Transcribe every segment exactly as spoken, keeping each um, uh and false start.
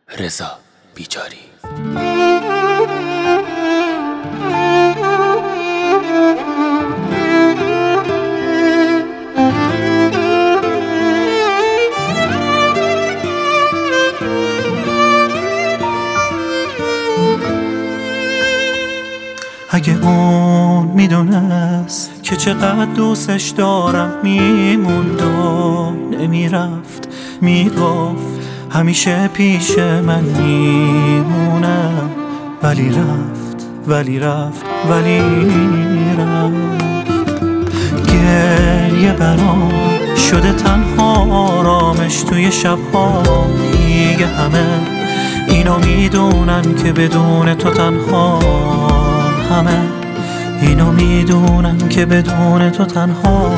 رضا بیجاری. اگه اون میدونست که چقدر دوستش دارم میموند و نمیرفت، میگفت همیشه پیش من میمونه، ولی رفت ولی رفت ولی رفت. گریه برام شده تنها آرامش توی شبها، دیگه همه اینو میدونن که بدون تو تنها، همه اینو میدونن که بدون تو تنها.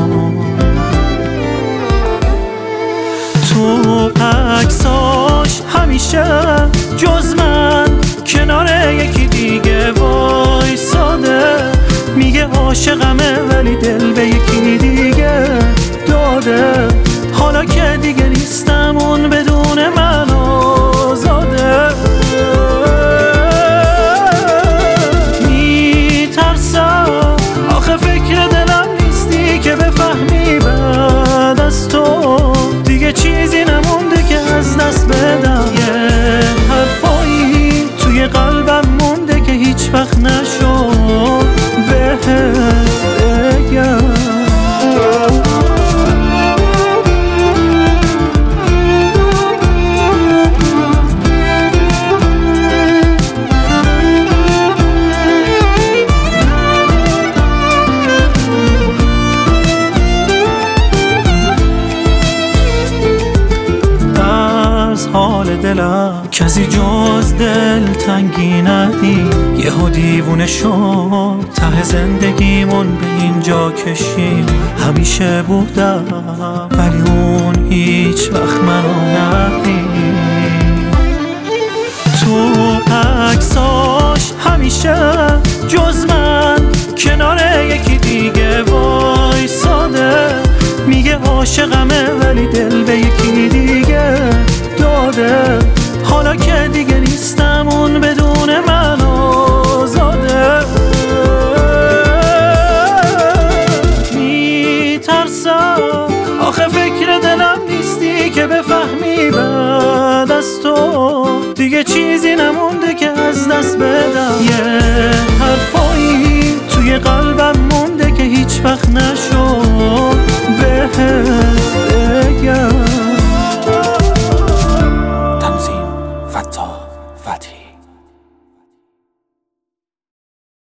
تو عکساش همیشه جز من کنار یکی دیگه وایساده، میگه عاشقمه ولی دل به یکی دیگه داده. حالا که دیگه نیستم اون بدون من آزاده. میترسم آخه فکر دلم نیستی که بفهمی بعد از تو دیگه چیزی نمونده که از دست بدم. یه حرفایی توی قلبم مونده که هیچ وقت نشد بهت بگم. حال دلم کسی جز دل تنگی ندید، یهو دیوونه شد ته زندگیمون به اینجا کشید. همیشه بودم ولی اون هیچ وقت منو ندید. تو عکساش همیشه جز من کنار یکی دیگه وایساده، میگه عاشقمه ولی دل به یکی دیگه داده. حالا که دیگه نیستم اون بدون من آزاده. میترسم آخه فکر دلم نیستی که بفهمی بعد از تو دیگه چیزی نمونده که از دست بدم. یه حرفایی توی قلبم مونده که هیچ وقت نشد بهت بگم. فتاح فتحی.